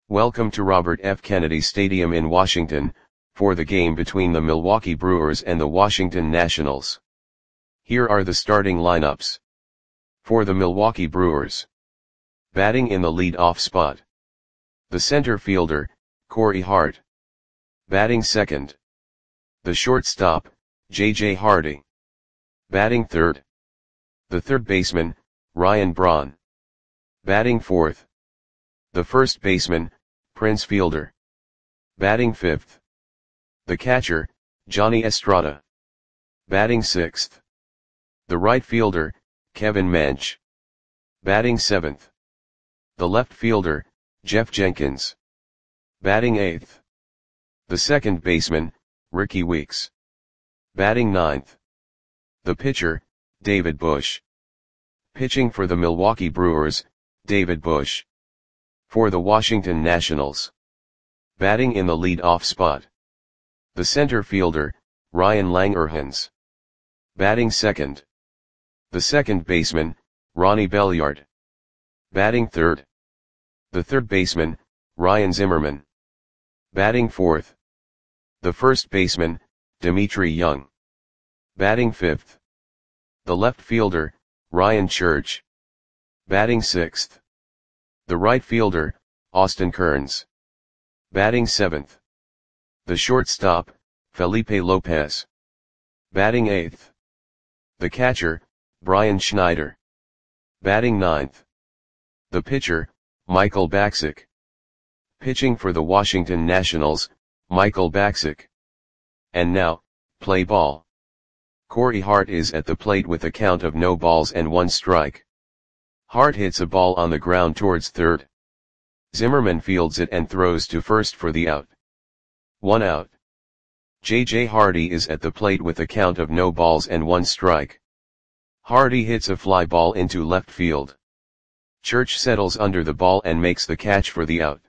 Welcome to Robert F. Kennedy Stadium in Washington, for the game between the Milwaukee Brewers and the Washington Nationals. Here are the starting lineups. For the Milwaukee Brewers. Batting in the lead-off spot. The center fielder, Corey Hart. Batting second. The shortstop, J.J. Hardy. Batting third. The third baseman, Ryan Braun. Batting fourth. The first baseman, Prince Fielder. Batting fifth. The catcher, Johnny Estrada. Batting sixth. The right fielder, Kevin Mench. Batting seventh. The left fielder, Jeff Jenkins. Batting eighth. The second baseman, Rickie Weeks. Batting ninth. The pitcher, David Bush. Pitching for the Milwaukee Brewers, David Bush. For the Washington Nationals. Batting in the lead-off spot. The center fielder, Ryan Langerhans. Batting second. The second baseman, Ronnie Belliard. Batting third. The third baseman, Ryan Zimmerman. Batting fourth. The first baseman, Dmitri Young. Batting fifth. The left fielder, Ryan Church. Batting sixth. The right fielder, Austin Kearns. Batting seventh. The shortstop, Felipe Lopez. Batting eighth. The catcher, Brian Schneider. Batting ninth. The pitcher, Michael Bacsik. Pitching for the Washington Nationals, Michael Bacsik. And now, play ball. Corey Hart is at the plate with a count of no balls and one strike. Hart hits a ball on the ground towards third. Zimmerman fields it and throws to first for the out. 1 out. J.J. Hardy is at the plate with a count of no balls and one strike. Hardy hits a fly ball into left field. Church settles under the ball and makes the catch for the out.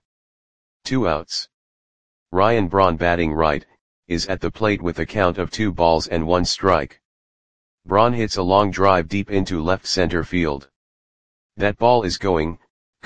2 outs. Ryan Braun, batting right, is at the plate with a count of 2 balls and 1 strike. Braun hits a long drive deep into left center field. That ball is gone.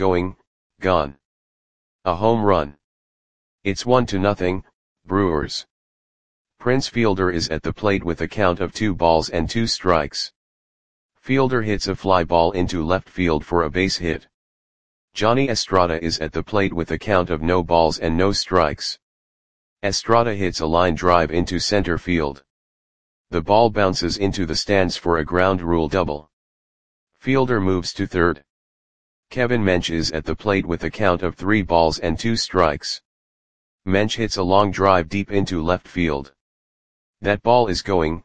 A home run. It's 1-0, Brewers. Prince Fielder is at the plate with a count of 2 balls and 2 strikes. Fielder hits a fly ball into left field for a base hit. Johnny Estrada is at the plate with a count of no balls and no strikes. Estrada hits a line drive into center field. The ball bounces into the stands for a ground rule double. Fielder moves to third. Kevin Mench is at the plate with a count of 3 balls and 2 strikes. Mench hits a long drive deep into left field. That ball is gone.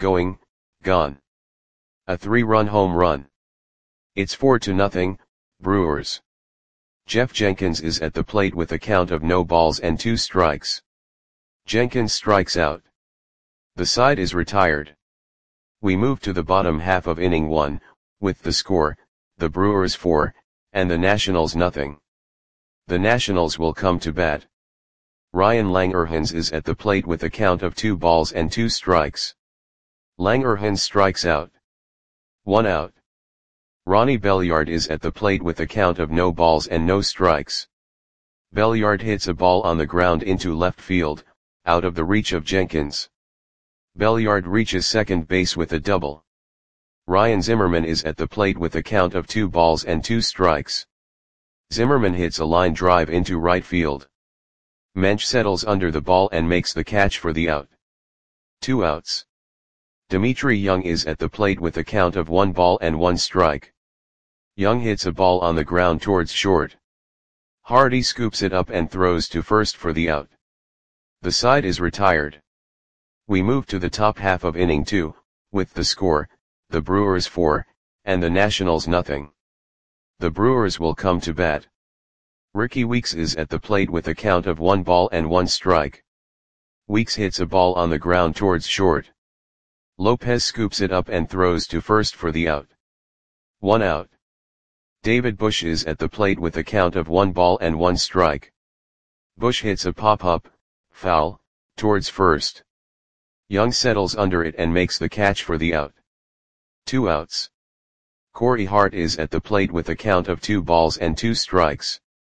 A 3-run home run. It's 4-0, Brewers. Jeff Jenkins is at the plate with a count of no balls and 2 strikes. Jenkins strikes out. The side is retired. We move to the bottom half of inning 1, with the score, the Brewers 4, and the Nationals 0. The Nationals will come to bat. Ryan Langerhans is at the plate with a count of 2 balls and 2 strikes. Langerhans strikes out. 1 out. Ronnie Belliard is at the plate with a count of no balls and no strikes. Belliard hits a ball on the ground into left field, out of the reach of Jenkins. Belliard reaches second base with a double. Ryan Zimmerman is at the plate with a count of 2 balls and 2 strikes. Zimmerman hits a line drive into right field. Mench settles under the ball and makes the catch for the out. 2 outs. Dmitri Young is at the plate with a count of 1 ball and 1 strike. Young hits a ball on the ground towards short. Hardy scoops it up and throws to first for the out. The side is retired. We move to the top half of inning 2, with the score, the Brewers 4, and the Nationals 0. The Brewers will come to bat. Rickie Weeks is at the plate with a count of 1 ball and 1 strike. Weeks hits a ball on the ground towards short. Lopez scoops it up and throws to first for the out. 1 out. David Bush is at the plate with a count of 1 ball and 1 strike. Bush hits a pop-up, foul, towards first. Young settles under it and makes the catch for the out. 2 outs. Corey Hart is at the plate with a count of 2 balls and 2 strikes.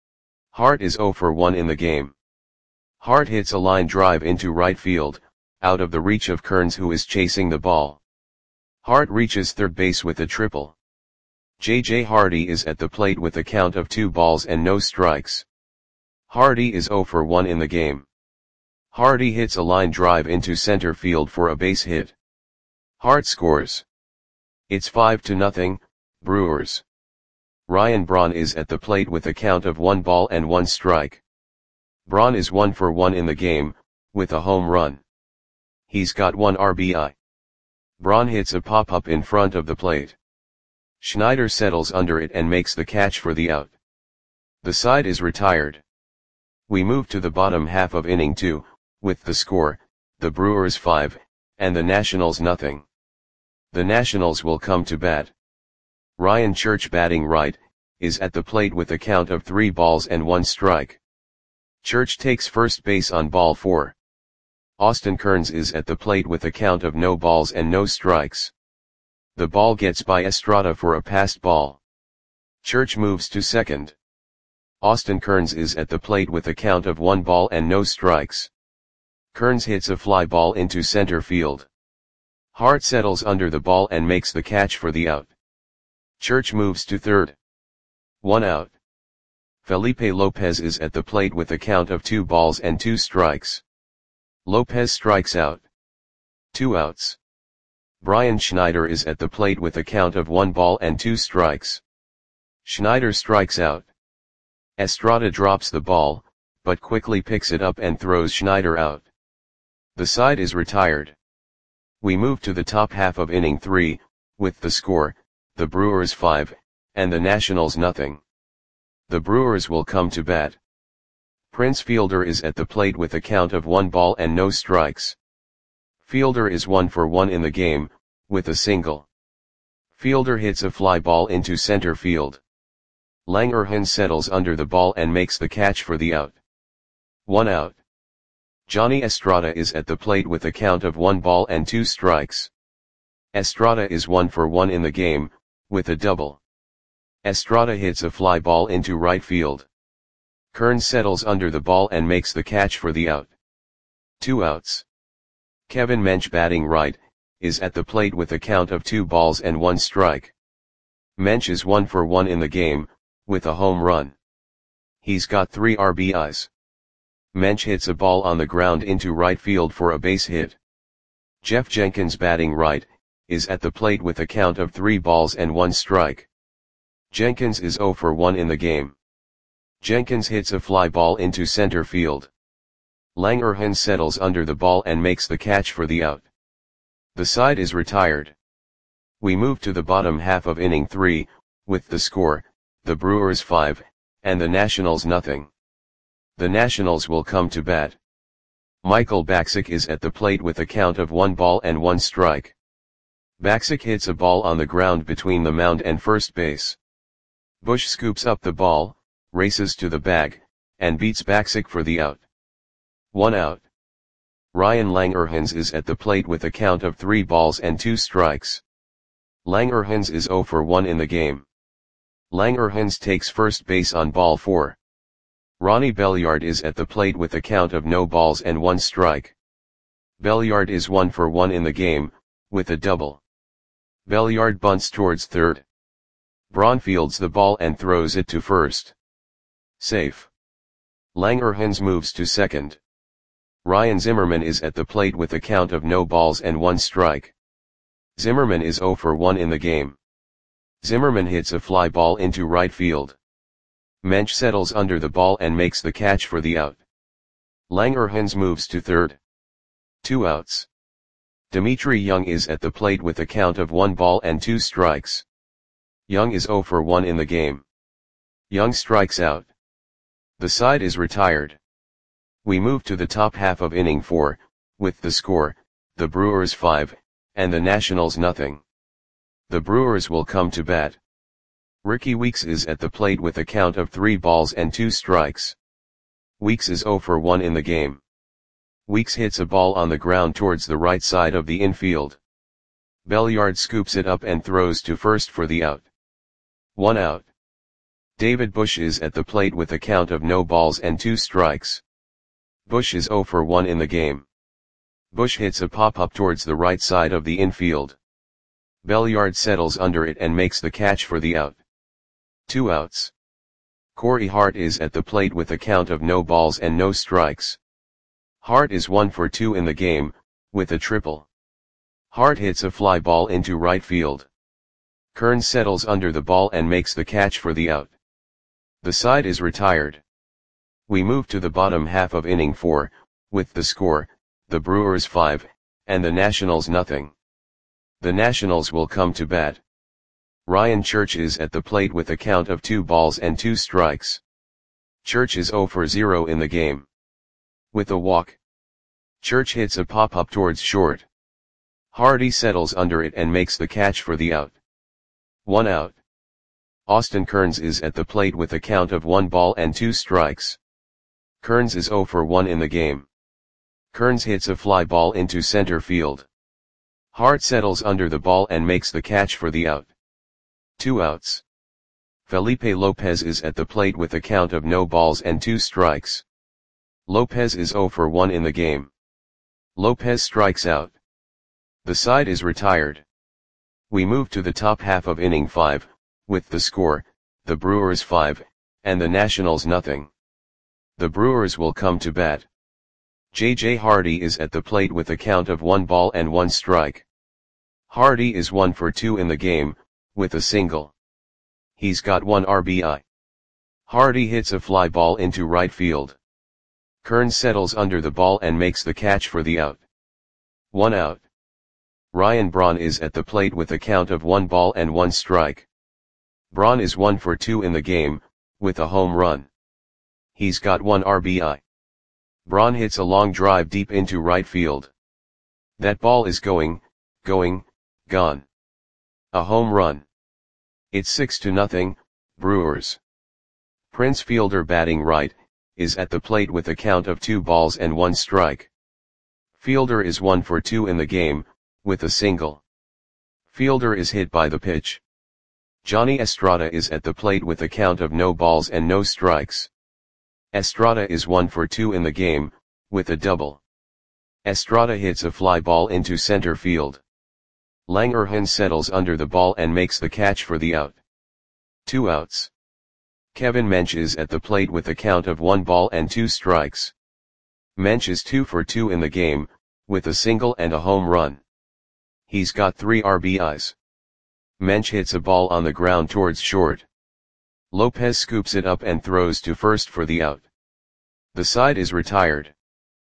Hart is 0 for 1 in the game. Hart hits a line drive into right field, out of the reach of Kearns, who is chasing the ball. Hart reaches third base with a triple. J.J. Hardy is at the plate with a count of 2 balls and no strikes. Hardy is 0 for 1 in the game. Hardy hits a line drive into center field for a base hit. Hart scores. It's 5-0, Brewers. Ryan Braun is at the plate with a count of 1 ball and 1 strike. Braun is 1 for 1 in the game, with a home run. He's got 1 RBI. Braun hits a pop-up in front of the plate. Schneider settles under it and makes the catch for the out. The side is retired. We move to the bottom half of inning 2, with the score, the Brewers 5, and the Nationals nothing. The Nationals will come to bat. Ryan Church, batting right, is at the plate with a count of 3 balls and 1 strike. Church takes first base on ball 4. Austin Kearns is at the plate with a count of no balls and no strikes. The ball gets by Estrada for a passed ball. Church moves to second. Austin Kearns is at the plate with a count of 1 ball and no strikes. Kearns hits a fly ball into center field. Hart settles under the ball and makes the catch for the out. Church moves to third. 1 out. Felipe Lopez is at the plate with a count of 2 balls and 2 strikes. Lopez strikes out. 2 outs. Brian Schneider is at the plate with a count of 1 ball and 2 strikes. Schneider strikes out. Estrada drops the ball, but quickly picks it up and throws Schneider out. The side is retired. We move to the top half of inning 3, with the score, the Brewers 5, and the Nationals nothing. The Brewers will come to bat. Prince Fielder is at the plate with a count of 1 ball and no strikes. Fielder is 1 for 1 in the game, with a single. Fielder hits a fly ball into center field. Langerhans settles under the ball and makes the catch for the out. 1 out. Johnny Estrada is at the plate with a count of 1 ball and 2 strikes. Estrada is 1 for 1 in the game, with a double. Estrada hits a fly ball into right field. Kearns settles under the ball and makes the catch for the out. 2 outs. Kevin Mench, batting right, is at the plate with a count of 2 balls and 1 strike. Mench is 1 for 1 in the game, with a home run. He's got 3 RBIs. Mench hits a ball on the ground into right field for a base hit. Jeff Jenkins, batting right, is at the plate with a count of 3 balls and 1 strike. Jenkins is 0 for 1 in the game. Jenkins hits a fly ball into center field. Langerhans settles under the ball and makes the catch for the out. The side is retired. We move to the bottom half of inning 3, with the score, the Brewers 5, and the Nationals nothing. The Nationals will come to bat. Michael Bacsik is at the plate with a count of 1 ball and 1 strike. Bacsik hits a ball on the ground between the mound and first base. Bush scoops up the ball, races to the bag, and beats Bacsik for the out. 1 out. Ryan Langerhans is at the plate with a count of 3 balls and 2 strikes. Langerhans is 0 for 1 in the game. Langerhans takes first base on ball 4. Ronnie Belliard is at the plate with a count of no balls and 1 strike. Belliard is 1 for 1 in the game, with a double. Belliard bunts towards third. Braun fields the ball and throws it to first. Safe. Langerhans moves to second. Ryan Zimmerman is at the plate with a count of no balls and 1 strike. Zimmerman is 0 for 1 in the game. Zimmerman hits a fly ball into right field. Mench settles under the ball and makes the catch for the out. Langerhans moves to third. 2 outs. Dimitri Young is at the plate with a count of 1 ball and 2 strikes. Young is 0 for 1 in the game. Young strikes out. The side is retired. We move to the top half of inning 4, with the score, the Brewers 5, and the Nationals nothing. The Brewers will come to bat. Ricky Weeks is at the plate with a count of 3 balls and 2 strikes. Weeks is 0 for 1 in the game. Weeks hits a ball on the ground towards the right side of the infield. Belliard scoops it up and throws to first for the out. 1 out. David Bush is at the plate with a count of no balls and 2 strikes. Bush is 0 for 1 in the game. Bush hits a pop-up towards the right side of the infield. Belliard settles under it and makes the catch for the out. 2 outs. Corey Hart is at the plate with a count of no balls and no strikes. Hart is 1 for 2 in the game, with a triple. Hart hits a fly ball into right field. Kearns settles under the ball and makes the catch for the out. The side is retired. We move to the bottom half of inning 4, with the score, the Brewers 5, and the Nationals nothing. The Nationals will come to bat. Ryan Church is at the plate with a count of 2 balls and 2 strikes. Church is 0 for 0 in the game. With a walk. Church hits a pop-up towards short. Hardy settles under it and makes the catch for the out. 1 out. Austin Kearns is at the plate with a count of 1 ball and 2 strikes. Kearns is 0 for 1 in the game. Kearns hits a fly ball into center field. Hart settles under the ball and makes the catch for the out. 2 outs. Felipe Lopez is at the plate with a count of no balls and 2 strikes. Lopez is 0 for 1 in the game. Lopez strikes out. The side is retired. We move to the top half of inning 5, with the score, the Brewers 5, and the Nationals nothing. The Brewers will come to bat. J.J. Hardy is at the plate with a count of 1 ball and 1 strike. Hardy is 1 for 2 in the game, with a single. He's got 1 RBI. Hardy hits a fly ball into right field. Kearns settles under the ball and makes the catch for the out. 1 out. Ryan Braun is at the plate with a count of 1 ball and 1 strike. Braun is 1 for 2 in the game, with a home run. He's got 1 RBI. Braun hits a long drive deep into right field. That ball is gone. A home run. It's 6-0, Brewers. Prince Fielder, batting right, is at the plate with a count of 2 balls and 1 strike. Fielder is 1 for 2 in the game, with a single. Fielder is hit by the pitch. Johnny Estrada is at the plate with a count of no balls and no strikes. Estrada is 1 for 2 in the game, with a double. Estrada hits a fly ball into center field. Langerhans settles under the ball and makes the catch for the out. 2 outs. Kevin Mench is at the plate with a count of 1 ball and 2 strikes. Mench is 2 for 2 in the game, with a single and a home run. He's got 3 RBIs. Mench hits a ball on the ground towards short. Lopez scoops it up and throws to first for the out. The side is retired.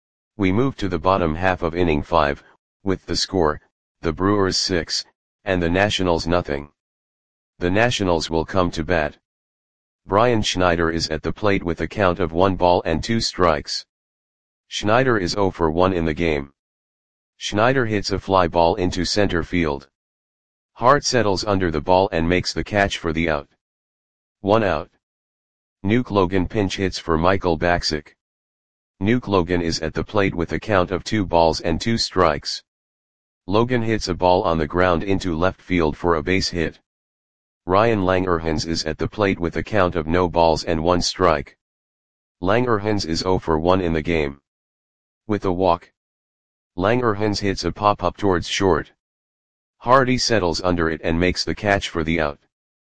We move to the bottom half of inning 5, with the score, the Brewers 6, and the Nationals nothing. The Nationals will come to bat. Brian Schneider is at the plate with a count of 1 ball and 2 strikes. Schneider is 0 for 1 in the game. Schneider hits a fly ball into center field. Hart settles under the ball and makes the catch for the out. 1 out. Nuke Logan pinch hits for Michael Baksic. Nuke Logan is at the plate with a count of 2 balls and 2 strikes. Logan hits a ball on the ground into left field for a base hit. Ryan Langerhans is at the plate with a count of no balls and 1 strike. Langerhans is 0 for 1 in the game. With a walk. Langerhans hits a pop-up towards short. Hardy settles under it and makes the catch for the out.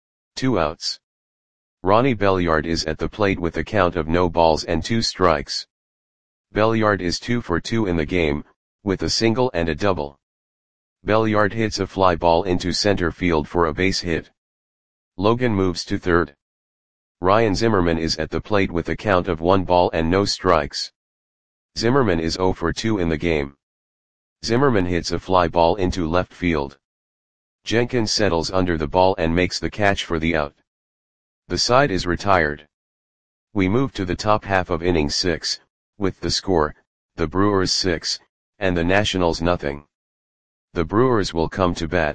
2 outs. Ronnie Belliard is at the plate with a count of no balls and 2 strikes. Belliard is 2 for 2 in the game, with a single and a double. Belliard hits a fly ball into center field for a base hit. Logan moves to third. Ryan Zimmerman is at the plate with a count of 1 ball and no strikes. Zimmerman is 0 for 2 in the game. Zimmerman hits a fly ball into left field. Jenkins settles under the ball and makes the catch for the out. The side is retired. We move to the top half of inning 6, with the score, the Brewers 6, and the Nationals nothing. The Brewers will come to bat.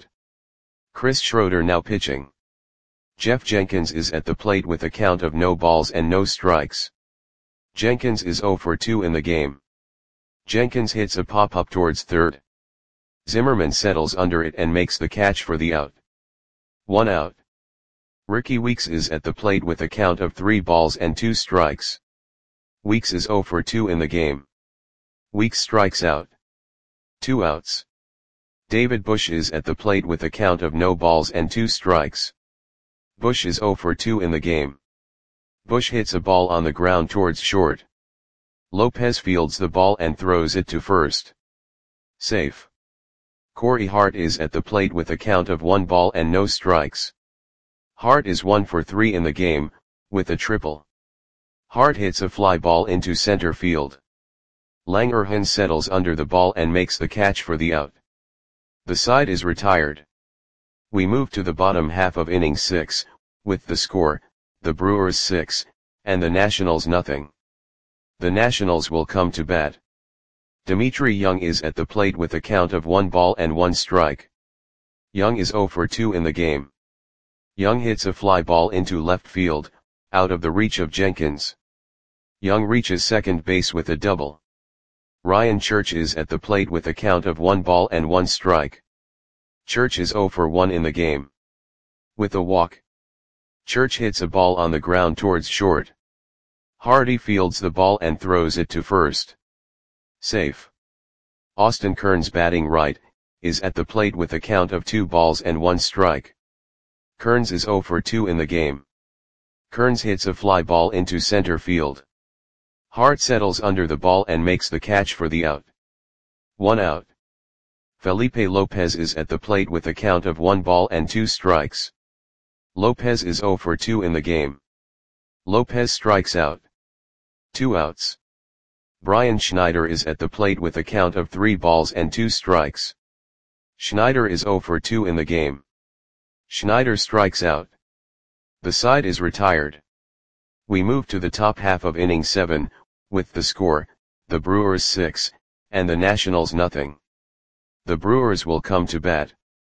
Chris Schroeder now pitching. Jeff Jenkins is at the plate with a count of no balls and no strikes. Jenkins is 0 for 2 in the game. Jenkins hits a pop-up towards third. Zimmerman settles under it and makes the catch for the out. 1 out. Ricky Weeks is at the plate with a count of 3 balls and 2 strikes. Weeks is 0 for 2 in the game. Weeks strikes out. 2 outs. David Bush is at the plate with a count of no balls and 2 strikes. Bush is 0 for 2 in the game. Bush hits a ball on the ground towards short. Lopez fields the ball and throws it to first. Safe. Corey Hart is at the plate with a count of 1 ball and no strikes. Hart is 1 for 3 in the game, with a triple. Hart hits a fly ball into center field. Langerhans settles under the ball and makes the catch for the out. The side is retired. We move to the bottom half of inning 6, with the score, the Brewers 6, and the Nationals nothing. The Nationals will come to bat. Dimitri Young is at the plate with a count of 1 ball and 1 strike. Young is 0 for 2 in the game. Young hits a fly ball into left field, out of the reach of Jenkins. Young reaches second base with a double. Ryan Church is at the plate with a count of 1 ball and 1 strike. Church is 0 for 1 in the game. With a walk. Church hits a ball on the ground towards short. Hardy fields the ball and throws it to first. Safe. Austin Kearns, batting right, is at the plate with a count of 2 balls and 1 strike. Kearns is 0 for 2 in the game. Kearns hits a fly ball into center field. Hart settles under the ball and makes the catch for the out. 1 out. Felipe Lopez is at the plate with a count of 1 ball and 2 strikes. Lopez is 0 for 2 in the game. Lopez strikes out. 2 outs. Brian Schneider is at the plate with a count of 3 balls and 2 strikes. Schneider is 0 for 2 in the game. Schneider strikes out. The side is retired. We move to the top half of inning 7, with the score, the Brewers 6, and the Nationals nothing. The Brewers will come to bat.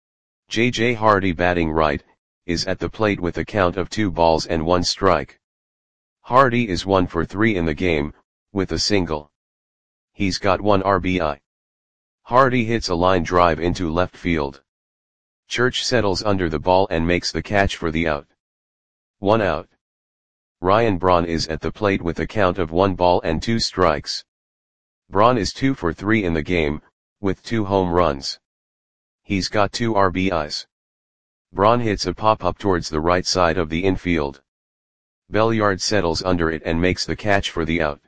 J.J. Hardy, batting right, is at the plate with a count of 2 balls and 1 strike. Hardy is 1 for 3 in the game, with a single. He's got 1 RBI. Hardy hits a line drive into left field. Church settles under the ball and makes the catch for the out. 1 out. Ryan Braun is at the plate with a count of 1 ball and 2 strikes. Braun is 2 for 3 in the game, with 2 home runs. He's got 2 RBIs. Braun hits a pop-up towards the right side of the infield. Belliard settles under it and makes the catch for the out.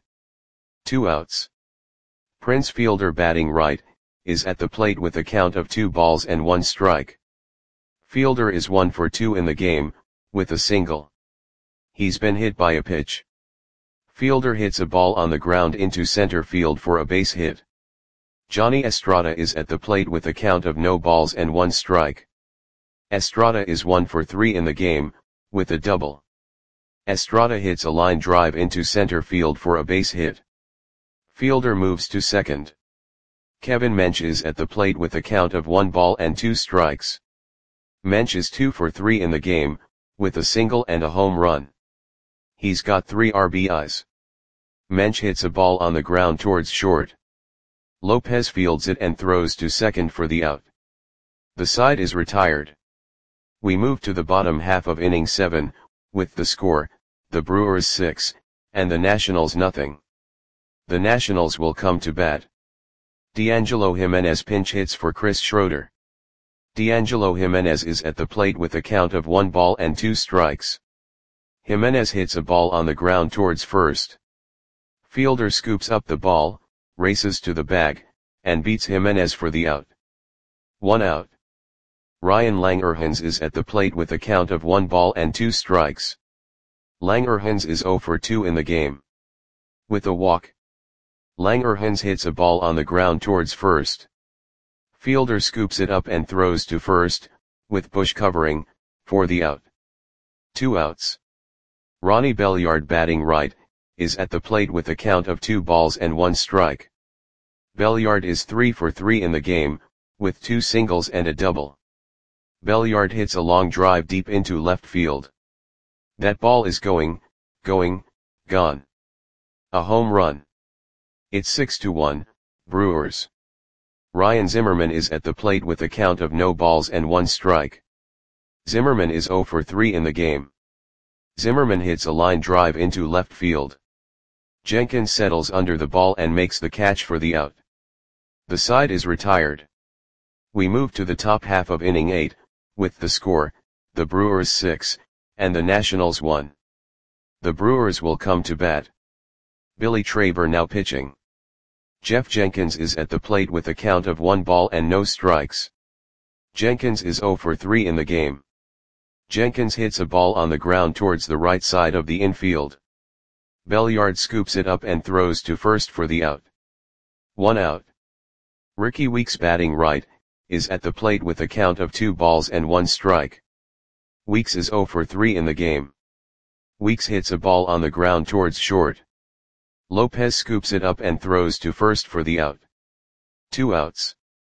2 outs. Prince Fielder, batting right, is at the plate with a count of 2 balls and 1 strike. Fielder is 1 for 2 in the game, with a single. He's been hit by a pitch. Fielder hits a ball on the ground into center field for a base hit. Johnny Estrada is at the plate with a count of no balls and 1 strike. Estrada is 1 for 3 in the game, with a double. Estrada hits a line drive into center field for a base hit. Fielder moves to second. Kevin Mench is at the plate with a count of 1 ball and 2 strikes. Mench is 2 for 3 in the game, with a single and a home run. He's got 3 RBIs. Mench hits a ball on the ground towards short. Lopez fields it and throws to second for the out. The side is retired. We move to the bottom half of inning 7, with the score, the Brewers 6, and the Nationals nothing. The Nationals will come to bat. D'Angelo Jimenez pinch hits for Chris Schroeder. D'Angelo Jimenez is at the plate with a count of 1 ball and 2 strikes. Jimenez hits a ball on the ground towards first. Fielder scoops up the ball, races to the bag, and beats Jimenez for the out. 1 out. Ryan Langerhans is at the plate with a count of 1 ball and 2 strikes. Langerhans is 0 for 2 in the game. With a walk. Langerhans hits a ball on the ground towards first. Fielder scoops it up and throws to first, with Bush covering, for the out. 2 outs. Ronnie Belliard, batting right, is at the plate with a count of 2 balls and 1 strike. Belliard is 3 for 3 in the game, with 2 singles and a double. Belliard hits a long drive deep into left field. That ball is gone. A home run. It's 6-1, Brewers. Ryan Zimmerman is at the plate with a count of no balls and 1 strike. Zimmerman is 0 for 3 in the game. Zimmerman hits a line drive into left field. Jenkins settles under the ball and makes the catch for the out. The side is retired. We move to the top half of inning 8, with the score, the Brewers 6, and the Nationals 1. The Brewers will come to bat. Billy Traber now pitching. Jeff Jenkins is at the plate with a count of 1 ball and no strikes. Jenkins is 0 for 3 in the game. Jenkins hits a ball on the ground towards the right side of the infield. Belliard scoops it up and throws to first for the out. 1 out. Ricky Weeks, batting right, is at the plate with a count of 2 balls and 1 strike. Weeks is 0 for 3 in the game. Weeks hits a ball on the ground towards short. Lopez scoops it up and throws to first for the out. 2 outs.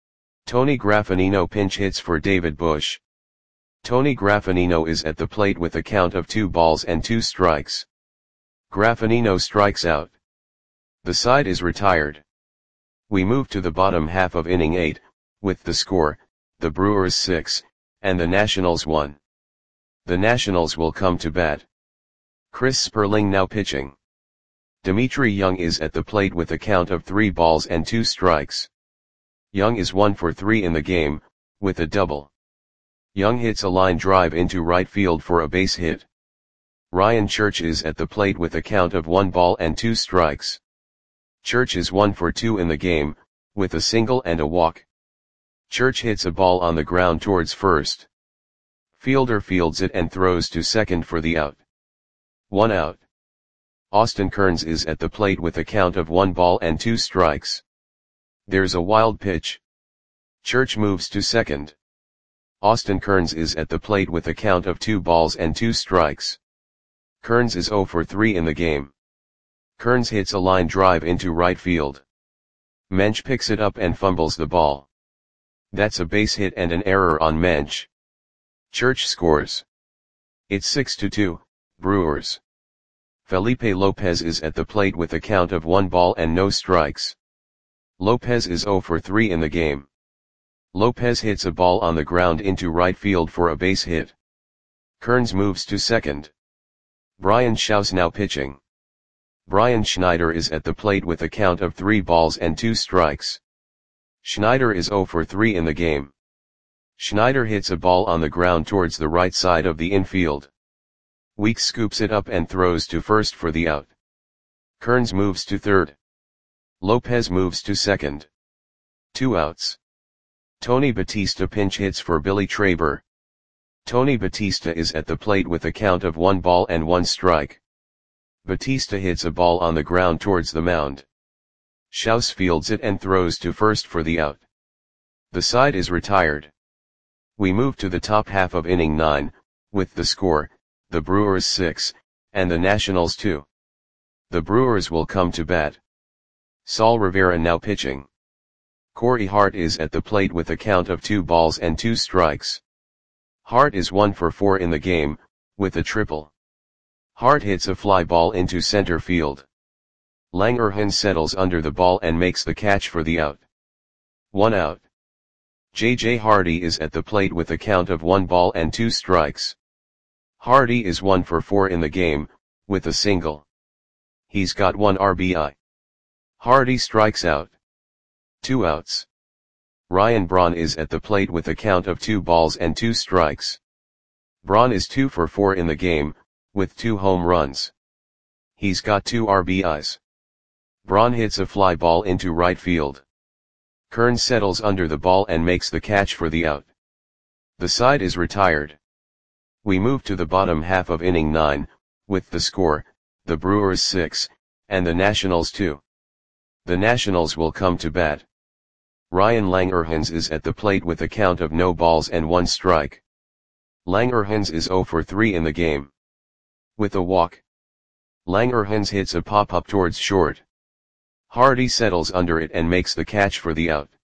Tony Graffanino pinch hits for David Bush. Tony Graffanino is at the plate with a count of 2 balls and 2 strikes. Graffanino strikes out. The side is retired. We move to the bottom half of inning 8, with the score, the Brewers 6, and the Nationals 1. The Nationals will come to bat. Chris Sperling now pitching. Dimitri Young is at the plate with a count of 3 balls and 2 strikes. Young is 1 for 3 in the game, with a double. Young hits a line drive into right field for a base hit. Ryan Church is at the plate with a count of 1 ball and 2 strikes. Church is 1 for 2 in the game, with a single and a walk. Church hits a ball on the ground towards first. Fielder fields it and throws to second for the out. 1 out. Austin Kearns is at the plate with a count of 1 ball and 2 strikes. There's a wild pitch. Church moves to second. Austin Kearns is at the plate with a count of 2 balls and 2 strikes. Kearns is 0 for 3 in the game. Kearns hits a line drive into right field. Mensch picks it up and fumbles the ball. That's a base hit and an error on Mensch. Church scores. It's 6-2, Brewers. Felipe Lopez is at the plate with a count of 1 ball and no strikes. Lopez is 0 for 3 in the game. Lopez hits a ball on the ground into right field for a base hit. Kearns moves to second. Brian Schaus now pitching. Brian Schneider is at the plate with a count of 3 balls and 2 strikes. Schneider is 0 for 3 in the game. Schneider hits a ball on the ground towards the right side of the infield. Weeks scoops it up and throws to first for the out. Kearns moves to third. Lopez moves to second. 2 outs. Tony Batista pinch hits for Billy Traber. Tony Batista is at the plate with a count of 1 ball and 1 strike. Batista hits a ball on the ground towards the mound. Schaus fields it and throws to first for the out. The side is retired. We move to the top half of inning 9, with the score, the Brewers 6, and the Nationals 2. The Brewers will come to bat. Saul Rivera now pitching. Corey Hart is at the plate with a count of 2 balls and 2 strikes. Hart is 1 for 4 in the game, with a triple. Hart hits a fly ball into center field. Langerhans settles under the ball and makes the catch for the out. 1 out. J.J. Hardy is at the plate with a count of 1 ball and 2 strikes. Hardy is 1 for 4 in the game, with a single. He's got 1 RBI. Hardy strikes out. 2 outs. Ryan Braun is at the plate with a count of 2 balls and 2 strikes. Braun is 2 for 4 in the game, with 2 home runs. He's got 2 RBIs. Braun hits a fly ball into right field. Kearns settles under the ball and makes the catch for the out. The side is retired. We move to the bottom half of inning 9, with the score, the Brewers 6, and the Nationals 2. The Nationals will come to bat. Ryan Langerhans is at the plate with a count of no balls and 1 strike. Langerhans is 0 for 3 in the game. With a walk. Langerhans hits a pop-up towards short. Hardy settles under it and makes the catch for the out.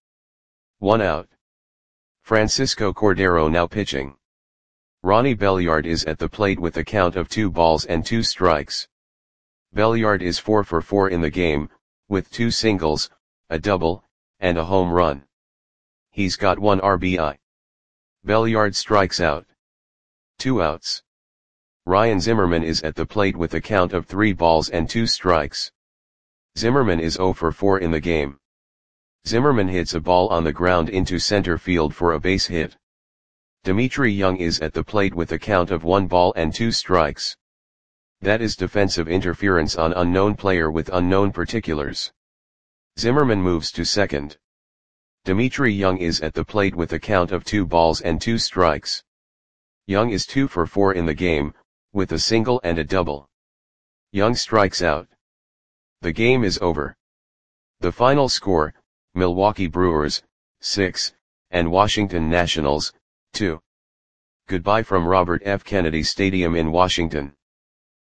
1 out. Francisco Cordero now pitching. Ronnie Belliard is at the plate with a count of 2 balls and 2 strikes. Belliard is 4 for 4 in the game, with 2 singles, a double, and a home run. He's got 1 RBI. Belliard strikes out. 2 outs. Ryan Zimmerman is at the plate with a count of 3 balls and 2 strikes. Zimmerman is 0 for 4 in the game. Zimmerman hits a ball on the ground into center field for a base hit. Dimitri Young is at the plate with a count of 1 ball and 2 strikes. That is defensive interference on unknown player with unknown particulars. Zimmerman moves to second. Dimitri Young is at the plate with a count of 2 balls and 2 strikes. Young is 2 for 4 in the game, with a single and a double. Young strikes out. The game is over. The final score, Milwaukee Brewers, 6, and Washington Nationals, 2. Goodbye from Robert F. Kennedy Stadium in Washington.